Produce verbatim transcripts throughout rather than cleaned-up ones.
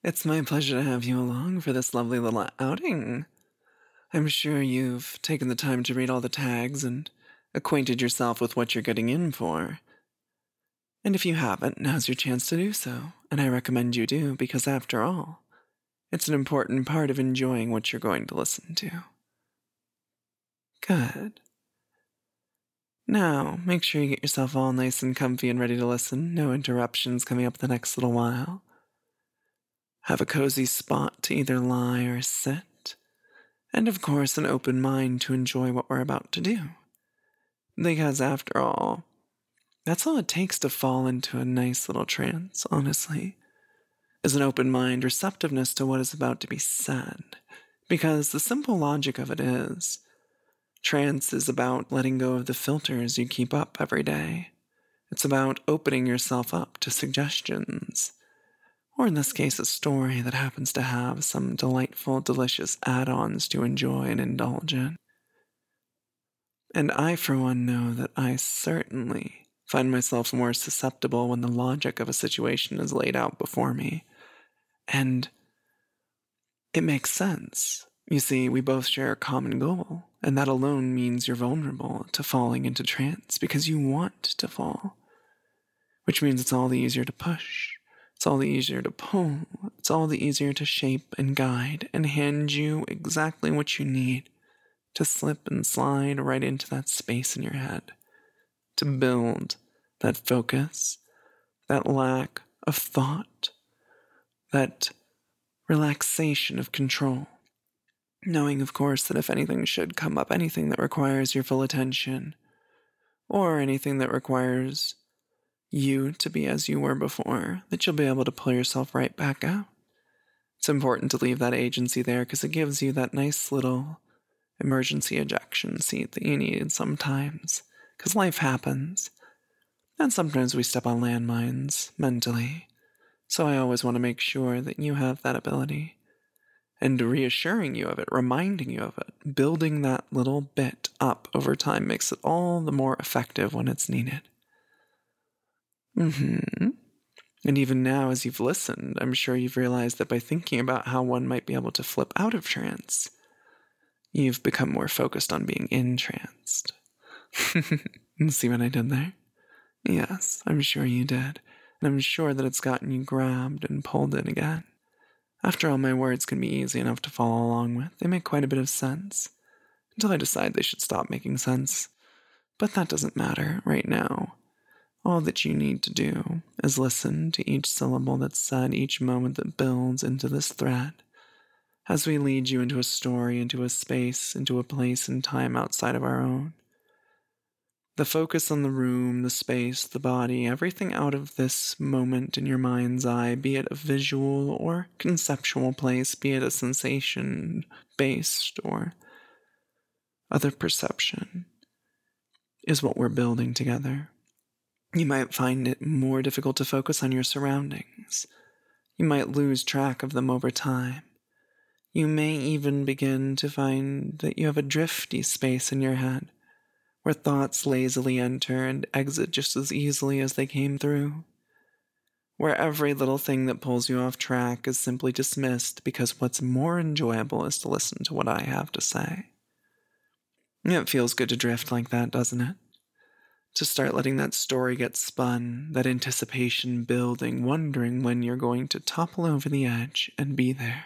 It's my pleasure to have you along for this lovely little outing. I'm sure you've taken the time to read all the tags and acquainted yourself with what you're getting in for. And if you haven't, now's your chance to do so, and I recommend you do because, after all, it's an important part of enjoying what you're going to listen to. Good. Now, make sure you get yourself all nice and comfy and ready to listen. No interruptions coming up the next little while. Have a cozy spot to either lie or sit, and of course an open mind to enjoy what we're about to do. Because after all, that's all it takes to fall into a nice little trance, honestly, is an open mind, receptiveness to what is about to be said. Because the simple logic of it is, trance is about letting go of the filters you keep up every day. It's about opening yourself up to suggestions, or in this case, a story that happens to have some delightful, delicious add-ons to enjoy and indulge in. And I, for one, know that I certainly find myself more susceptible when the logic of a situation is laid out before me. And it makes sense. You see, we both share a common goal, and that alone means you're vulnerable to falling into trance because you want to fall, which means it's all the easier to push. It's all the easier to pull. It's all the easier to shape and guide and hand you exactly what you need to slip and slide right into that space in your head, to build that focus, that lack of thought, that relaxation of control. Knowing, of course, that if anything should come up, anything that requires your full attention, or anything that requires you to be as you were before, that you'll be able to pull yourself right back out. It's important to leave that agency there because it gives you that nice little emergency ejection seat that you need sometimes, because life happens, and sometimes we step on landmines mentally, so I always want to make sure that you have that ability, and reassuring you of it, reminding you of it, building that little bit up over time makes it all the more effective when it's needed. Mm-hmm. And even now, as you've listened, I'm sure you've realized that by thinking about how one might be able to flip out of trance, you've become more focused on being entranced. See what I did there? Yes, I'm sure you did. And I'm sure that it's gotten you grabbed and pulled in again. After all, my words can be easy enough to follow along with. They make quite a bit of sense, until I decide they should stop making sense. But that doesn't matter right now. All that you need to do is listen to each syllable that's said, each moment that builds into this thread, as we lead you into a story, into a space, into a place and time outside of our own. The focus on the room, the space, the body, everything out of this moment in your mind's eye, be it a visual or conceptual place, be it a sensation-based or other perception, is what we're building together. You might find it more difficult to focus on your surroundings. You might lose track of them over time. You may even begin to find that you have a drifty space in your head, where thoughts lazily enter and exit just as easily as they came through, where every little thing that pulls you off track is simply dismissed because what's more enjoyable is to listen to what I have to say. It feels good to drift like that, doesn't it? To start letting that story get spun, that anticipation building, wondering when you're going to topple over the edge and be there.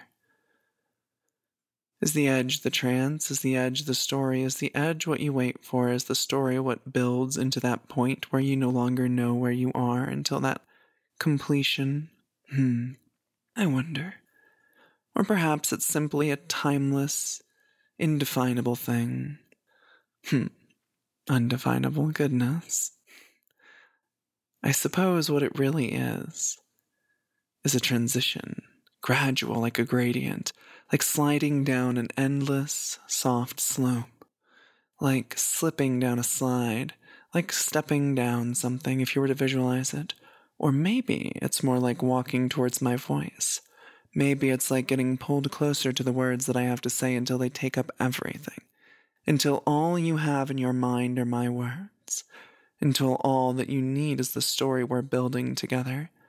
Is the edge the trance? Is the edge the story? Is the edge what you wait for? Is the story what builds into that point where you no longer know where you are until that completion? Hmm, I wonder. Or perhaps it's simply a timeless, indefinable thing. Hmm. Undefinable goodness. I suppose what it really is, is a transition, gradual like a gradient, like sliding down an endless, soft slope, like slipping down a slide, like stepping down something if you were to visualize it. Or maybe it's more like walking towards my voice. Maybe it's like getting pulled closer to the words that I have to say until they take up everything. Until all you have in your mind are my words. Until all that you need is the story we're building together.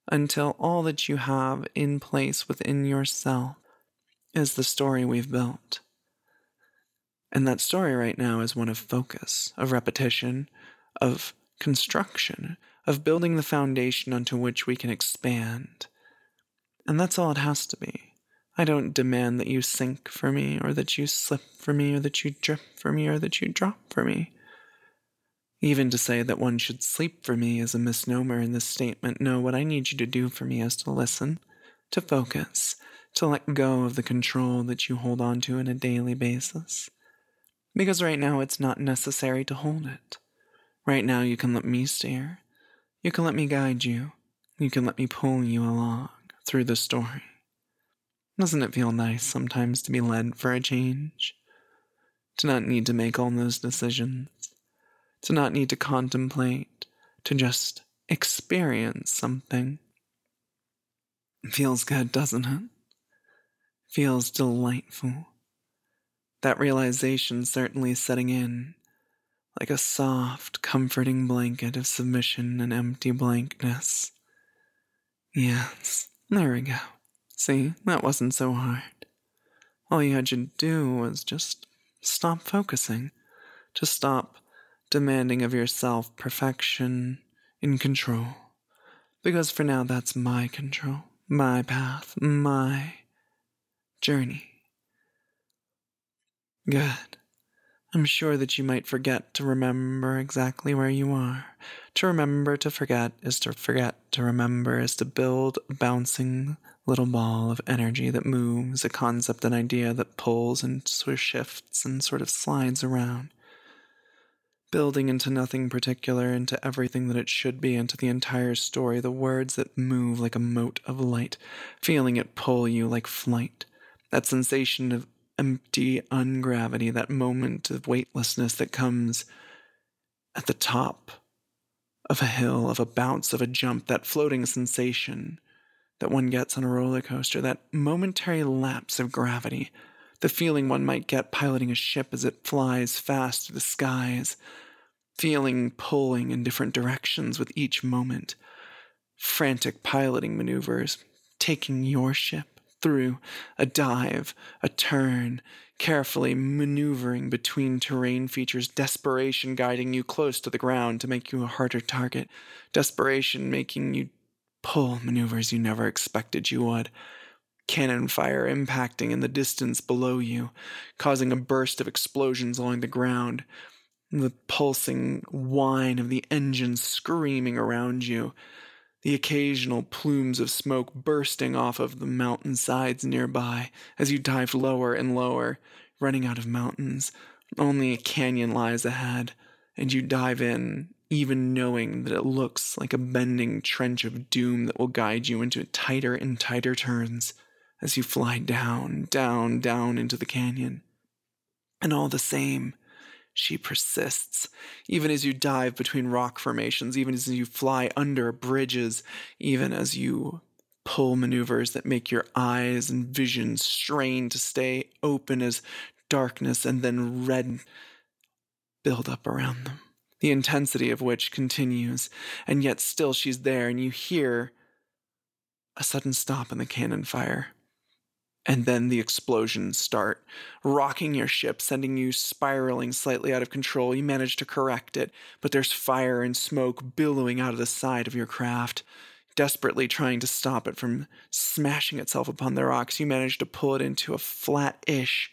until all that you have in place within yourself is the story we've built. And that story right now is one of focus, of repetition, of construction, of building the foundation onto which we can expand. And that's all it has to be. I don't demand that you sink for me, or that you slip for me, or that you drip for me, or that you drop for me. Even to say that one should sleep for me is a misnomer in this statement. No, what I need you to do for me is to listen, to focus, to let go of the control that you hold on to on a daily basis. Because right now it's not necessary to hold it. Right now you can let me steer. You can let me guide you. You can let me pull you along through the story. Doesn't it feel nice sometimes to be led for a change? To not need to make all those decisions. To not need to contemplate. To just experience something. It feels good, doesn't it? Feels delightful. That realization certainly setting in, like a soft, comforting blanket of submission and empty blankness. Yes, there we go. See, that wasn't so hard. All you had to do was just stop focusing, to stop demanding of yourself perfection in control. Because for now, that's my control, my path, my journey. Good. I'm sure that you might forget to remember exactly where you are. To remember to forget is to forget. To remember is to build a bouncing little ball of energy that moves, a concept, an idea that pulls and sort of shifts and sort of slides around. Building into nothing particular, into everything that it should be, into the entire story, the words that move like a mote of light, feeling it pull you like flight. That sensation of empty ungravity, that moment of weightlessness that comes at the top of a hill, of a bounce, of a jump, that floating sensation that one gets on a roller coaster, that momentary lapse of gravity, the feeling one might get piloting a ship as it flies fast through the skies, feeling pulling in different directions with each moment, frantic piloting maneuvers, taking your ship through a dive, a turn, carefully maneuvering between terrain features, desperation guiding you close to the ground to make you a harder target, desperation making you pull maneuvers you never expected you would, cannon fire impacting in the distance below you, causing a burst of explosions along the ground, the pulsing whine of the engine screaming around you, the occasional plumes of smoke bursting off of the mountainsides nearby as you dive lower and lower, running out of mountains. Only a canyon lies ahead, and you dive in, even knowing that it looks like a bending trench of doom that will guide you into tighter and tighter turns as you fly down, down, down into the canyon. And all the same, she persists, even as you dive between rock formations, even as you fly under bridges, even as you pull maneuvers that make your eyes and vision strain to stay open as darkness and then red build up around them, the intensity of which continues, and yet still she's there, and you hear a sudden stop in the cannon fire. And then the explosions start, rocking your ship, sending you spiraling slightly out of control. You manage to correct it, but there's fire and smoke billowing out of the side of your craft. Desperately trying to stop it from smashing itself upon the rocks, you manage to pull it into a flat-ish,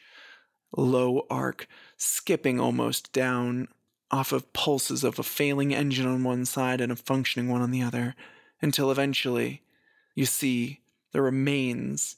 low arc, skipping almost down off of pulses of a failing engine on one side and a functioning one on the other, until eventually you see the remains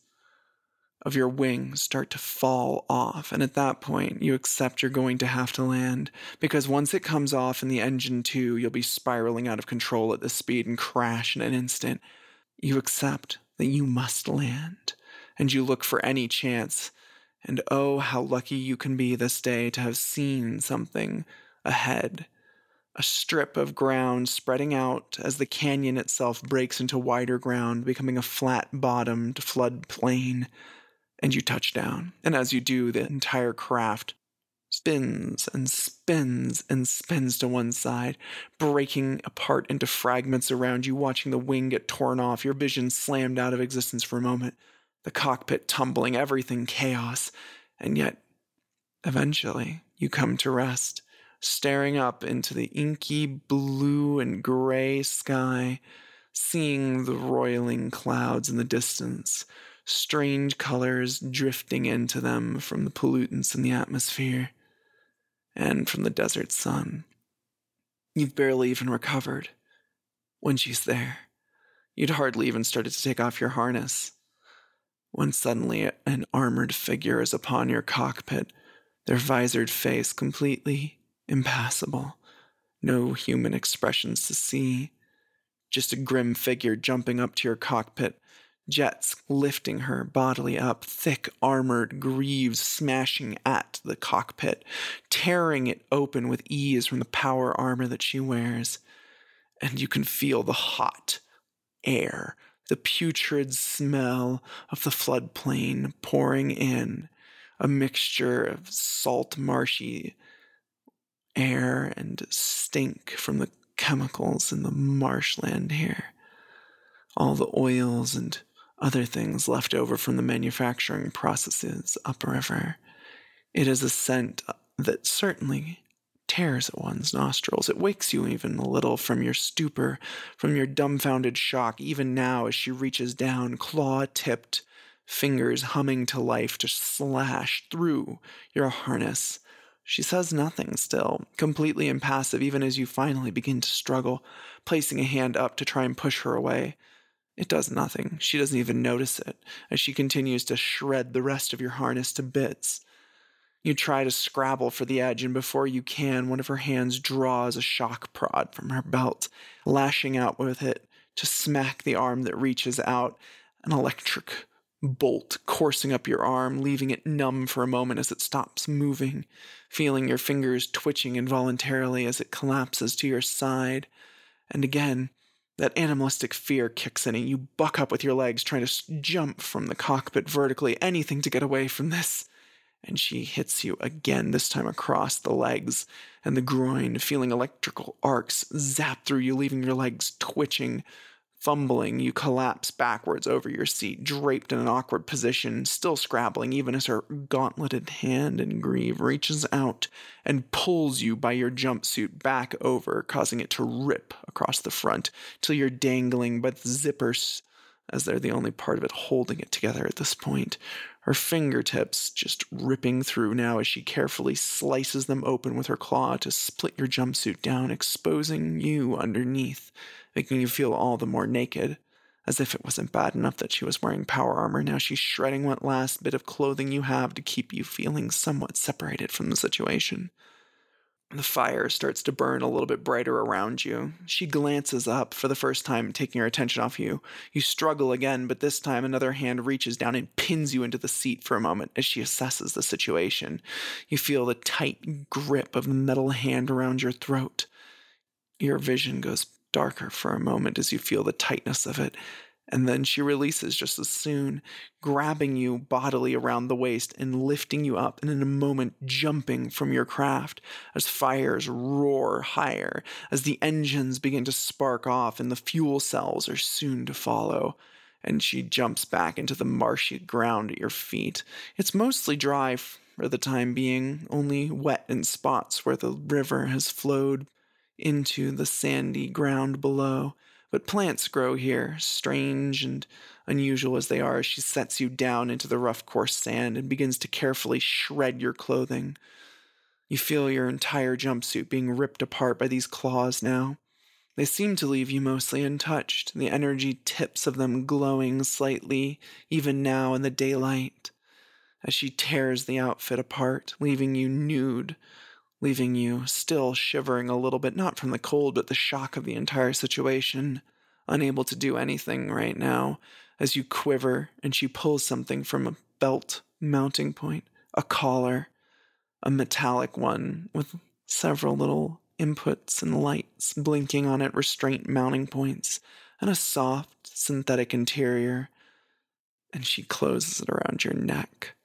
of your wings start to fall off, and at that point you accept you're going to have to land, because once it comes off in the engine too, you'll be spiraling out of control at this speed and crash in an instant. You accept that you must land, and you look for any chance, and oh, how lucky you can be this day to have seen something ahead. A strip of ground spreading out as the canyon itself breaks into wider ground, becoming a flat-bottomed flood plain. And you touch down, and as you do, the entire craft spins and spins and spins to one side, breaking apart into fragments around you, watching the wing get torn off, your vision slammed out of existence for a moment, the cockpit tumbling, everything chaos, and yet, eventually, you come to rest, staring up into the inky blue and gray sky, seeing the roiling clouds in the distance, strange colors drifting into them from the pollutants in the atmosphere and from the desert sun. You've barely even recovered when she's there. You'd hardly even started to take off your harness when suddenly an armored figure is upon your cockpit, their visored face completely impassible, no human expressions to see, just a grim figure jumping up to your cockpit, jets lifting her bodily up, thick armored greaves smashing at the cockpit, tearing it open with ease from the power armor that she wears. And you can feel the hot air, the putrid smell of the floodplain pouring in, a mixture of salt, marshy air and stink from the chemicals in the marshland here. All the oils and other things left over from the manufacturing processes upriver. It is a scent that certainly tears at one's nostrils. It wakes you even a little from your stupor, from your dumbfounded shock, even now as she reaches down, claw-tipped fingers humming to life to slash through your harness. She says nothing still, completely impassive even as you finally begin to struggle, placing a hand up to try and push her away. It does nothing. She doesn't even notice it as she continues to shred the rest of your harness to bits. You try to scrabble for the edge, and before you can, one of her hands draws a shock prod from her belt, lashing out with it to smack the arm that reaches out, an electric bolt coursing up your arm, leaving it numb for a moment as it stops moving, feeling your fingers twitching involuntarily as it collapses to your side. And again, that animalistic fear kicks in and you buck up with your legs, trying to jump from the cockpit vertically, anything to get away from this. And she hits you again, this time across the legs and the groin, feeling electrical arcs zap through you, leaving your legs twitching. Fumbling, you collapse backwards over your seat, draped in an awkward position, still scrabbling even as her gauntleted hand and greave reaches out and pulls you by your jumpsuit back over, causing it to rip across the front till you're dangling by the zippers, as they're the only part of it holding it together at this point. Her fingertips just ripping through now as she carefully slices them open with her claw to split your jumpsuit down, exposing you underneath, making you feel all the more naked. As if it wasn't bad enough that she was wearing power armor, now she's shredding what last bit of clothing you have to keep you feeling somewhat separated from the situation. The fire starts to burn a little bit brighter around you. She glances up for the first time, taking her attention off you. You struggle again, but this time another hand reaches down and pins you into the seat for a moment as she assesses the situation. You feel the tight grip of the metal hand around your throat. Your vision goes darker for a moment as you feel the tightness of it, and then she releases just as soon, grabbing you bodily around the waist and lifting you up, and in a moment jumping from your craft as fires roar higher, as the engines begin to spark off and the fuel cells are soon to follow. And she jumps back into the marshy ground at your feet. It's mostly dry for the time being, only wet in spots where the river has flowed into the sandy ground below. But plants grow here, strange and unusual as they are, as she sets you down into the rough, coarse sand and begins to carefully shred your clothing. You feel your entire jumpsuit being ripped apart by these claws now. They seem to leave you mostly untouched, the energy tips of them glowing slightly, even now in the daylight, as she tears the outfit apart, leaving you nude, leaving you still shivering a little bit, not from the cold, but the shock of the entire situation, unable to do anything right now, as you quiver and she pulls something from a belt mounting point, a collar, a metallic one with several little inputs and lights blinking on it, restraint mounting points, and a soft synthetic interior, and she closes it around your neck,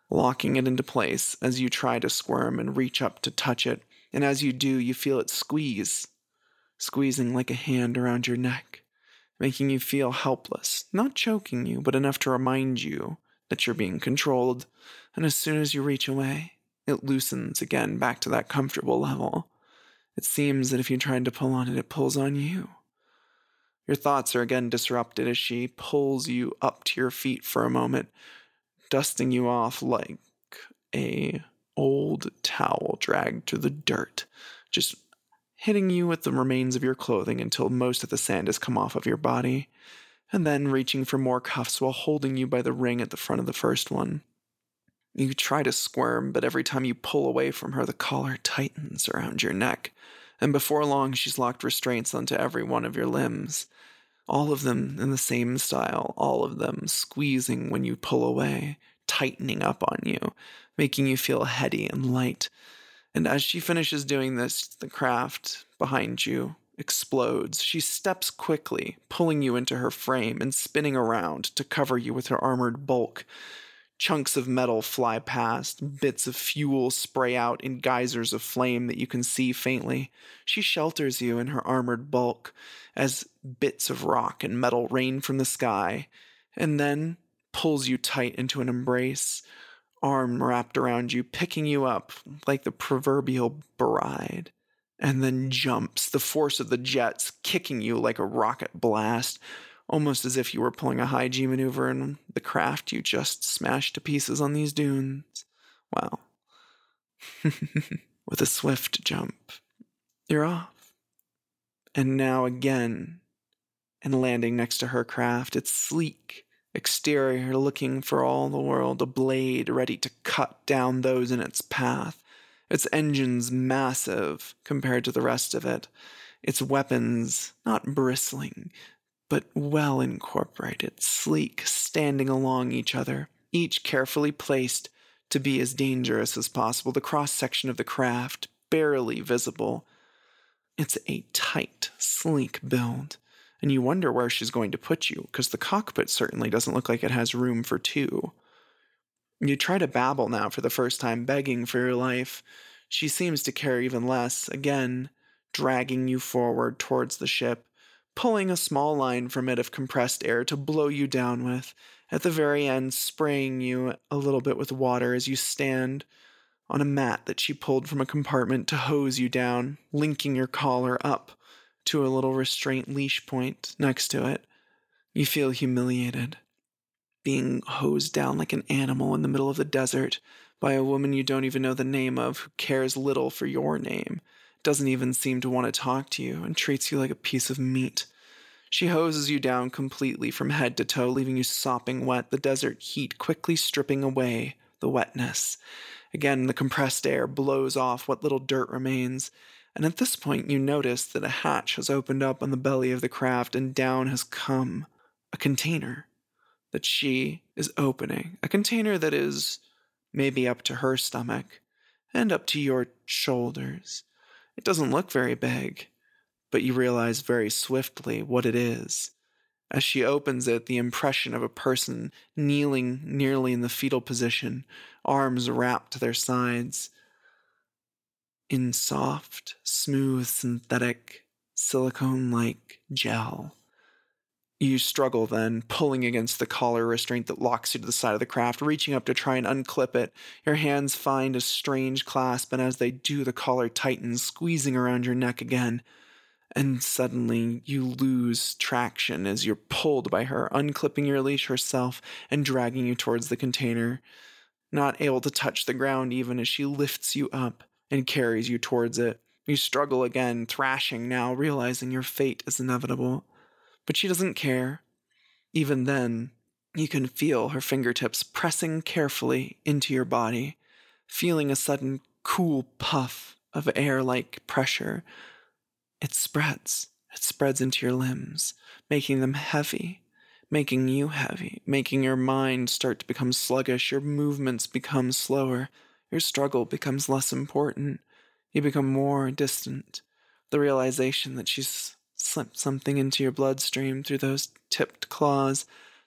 locking it into place as you try to squirm and reach up to touch it, and as you do, you feel it squeeze, squeezing like a hand around your neck, making you feel helpless, not choking you, but enough to remind you that you're being controlled, and as soon as you reach away, it loosens again back to that comfortable level. It seems that if you tried to pull on it, it pulls on you. Your thoughts are again disrupted as she pulls you up to your feet for a moment, dusting you off like a old towel dragged through the dirt, just hitting you with the remains of your clothing until most of the sand has come off of your body, and then reaching for more cuffs while holding you by the ring at the front of the first one. You try to squirm, but every time you pull away from her, the collar tightens around your neck, and before long she's locked restraints onto every one of your limbs, all of them in the same style, all of them squeezing when you pull away, tightening up on you, making you feel heady and light. And as she finishes doing this, the craft behind you explodes. She steps quickly, pulling you into her frame and spinning around to cover you with her armored bulk. Chunks of metal fly past, bits of fuel spray out in geysers of flame that you can see faintly. She shelters you in her armored bulk as bits of rock and metal rain from the sky, and then pulls you tight into an embrace, arm wrapped around you, picking you up like the proverbial bride, and then jumps, the force of the jets kicking you like a rocket blast, almost as if you were pulling a high G maneuver in the craft you just smashed to pieces on these dunes. Well, with a swift jump, you're off. And now again, and landing next to her craft, its sleek exterior looking for all the world a blade ready to cut down those in its path, its engines massive compared to the rest of it, its weapons not bristling, but well incorporated, sleek, standing along each other, each carefully placed to be as dangerous as possible, the cross-section of the craft barely visible. It's a tight, sleek build, and you wonder where she's going to put you, because the cockpit certainly doesn't look like it has room for two. You try to babble now for the first time, begging for your life. She seems to care even less, again, dragging you forward towards the ship, pulling a small line from it of compressed air to blow you down with, at the very end spraying you a little bit with water as you stand on a mat that she pulled from a compartment to hose you down, linking your collar up to a little restraint leash point next to it. You feel humiliated, being hosed down like an animal in the middle of the desert by a woman you don't even know the name of, who cares little for your name, doesn't even seem to want to talk to you, and treats you like a piece of meat. She hoses you down completely from head to toe, leaving you sopping wet, the desert heat quickly stripping away the wetness. Again, the compressed air blows off what little dirt remains, and at this point you notice that a hatch has opened up on the belly of the craft, and down has come a container that she is opening. A container that is maybe up to her stomach and up to your shoulders. It doesn't look very big, but you realize very swiftly what it is. As she opens it, the impression of a person kneeling nearly in the fetal position, arms wrapped to their sides, in soft, smooth, synthetic, silicone-like gel. You struggle then, pulling against the collar restraint that locks you to the side of the craft, reaching up to try and unclip it. Your hands find a strange clasp, and as they do, the collar tightens, squeezing around your neck again. And suddenly, you lose traction as you're pulled by her, unclipping your leash herself and dragging you towards the container, not able to touch the ground even as she lifts you up and carries you towards it. You struggle again, thrashing now, realizing your fate is inevitable. But she doesn't care. Even then, you can feel her fingertips pressing carefully into your body, feeling a sudden cool puff of air-like pressure. It spreads. It spreads into your limbs, making them heavy, making you heavy, making your mind start to become sluggish, your movements become slower, your struggle becomes less important, you become more distant. The realization that she's slipped something into your bloodstream through those tipped claws,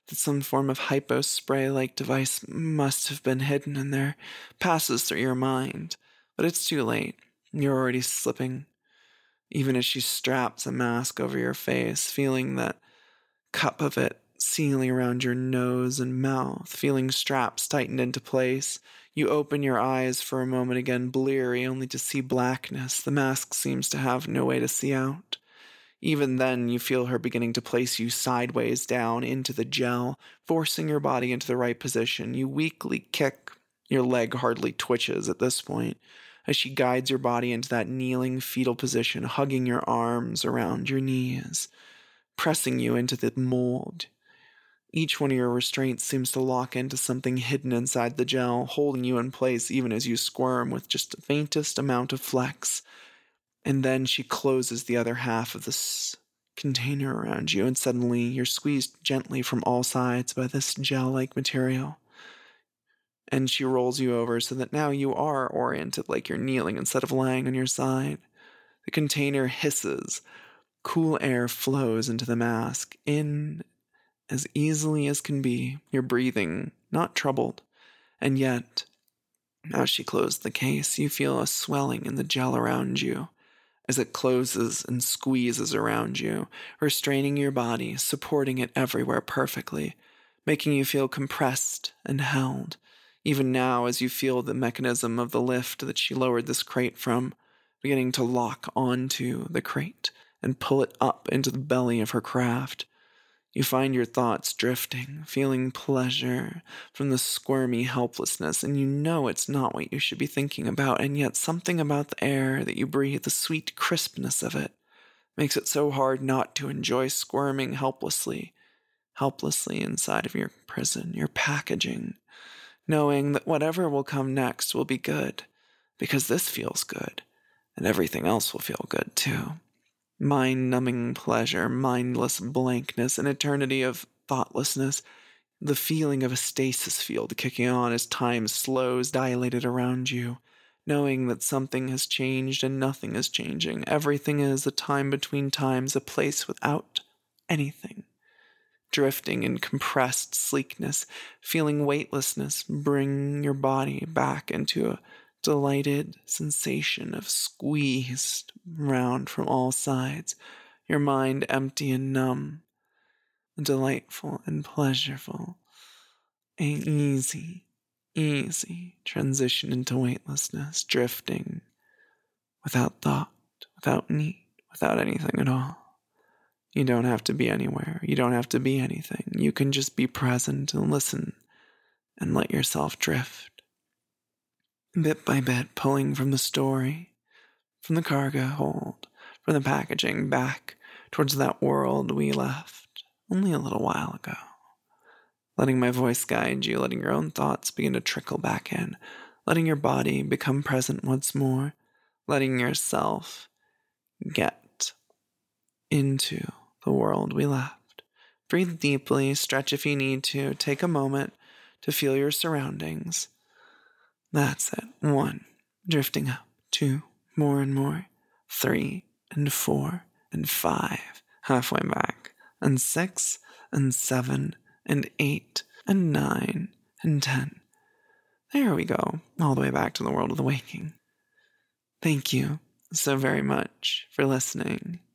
that some form of hypo spray-like device must have been hidden in there passes through your mind, but it's too late. You're already slipping, even as she straps a mask over your face, feeling that cup of it sealing around your nose and mouth, feeling straps tightened into place. You open your eyes for a moment again, bleary, only to see blackness. The mask seems to have no way to see out. Even then, you feel her beginning to place you sideways down into the gel, forcing your body into the right position. You weakly kick. Your leg hardly twitches at this point, as she guides your body into that kneeling fetal position, hugging your arms around your knees, pressing you into the mold. Each one of your restraints seems to lock into something hidden inside the gel, holding you in place even as you squirm with just the faintest amount of flex. And then she closes the other half of this container around you, and suddenly you're squeezed gently from all sides by this gel-like material. And she rolls you over so that now you are oriented like you're kneeling instead of lying on your side. The container hisses. Cool air flows into the mask, in as easily as can be. You're breathing, not troubled. And yet, as she closed the case, you feel a swelling in the gel around you, as it closes and squeezes around you, restraining your body, supporting it everywhere perfectly, making you feel compressed and held. Even now, as you feel the mechanism of the lift that she lowered this crate from, beginning to lock onto the crate and pull it up into the belly of her craft, you find your thoughts drifting, feeling pleasure from the squirmy helplessness, and you know it's not what you should be thinking about, and yet something about the air that you breathe, the sweet crispness of it, makes it so hard not to enjoy squirming helplessly, helplessly inside of your prison, your packaging, knowing that whatever will come next will be good, because this feels good, and everything else will feel good too. Mind-numbing pleasure, mindless blankness, an eternity of thoughtlessness, the feeling of a stasis field kicking on as time slows, dilated around you, knowing that something has changed and nothing is changing. Everything is a time between times, a place without anything. Drifting in compressed sleekness, feeling weightlessness, bring your body back into a delighted sensation of squeezed round from all sides, your mind empty and numb, delightful and pleasurable, an easy, easy transition into weightlessness, drifting without thought, without need, without anything at all. You don't have to be anywhere. You don't have to be anything. You can just be present and listen and let yourself drift. Bit by bit, pulling from the story, from the cargo hold, from the packaging back towards that world we left only a little while ago. Letting my voice guide you, letting your own thoughts begin to trickle back in, letting your body become present once more, letting yourself get into the world we left. Breathe deeply, stretch if you need to, take a moment to feel your surroundings. That's it. One, drifting up. Two, more and more. Three, and four, and five, halfway back. And six, and seven, and eight, and nine, and ten. There we go, all the way back to the world of the waking. Thank you so very much for listening.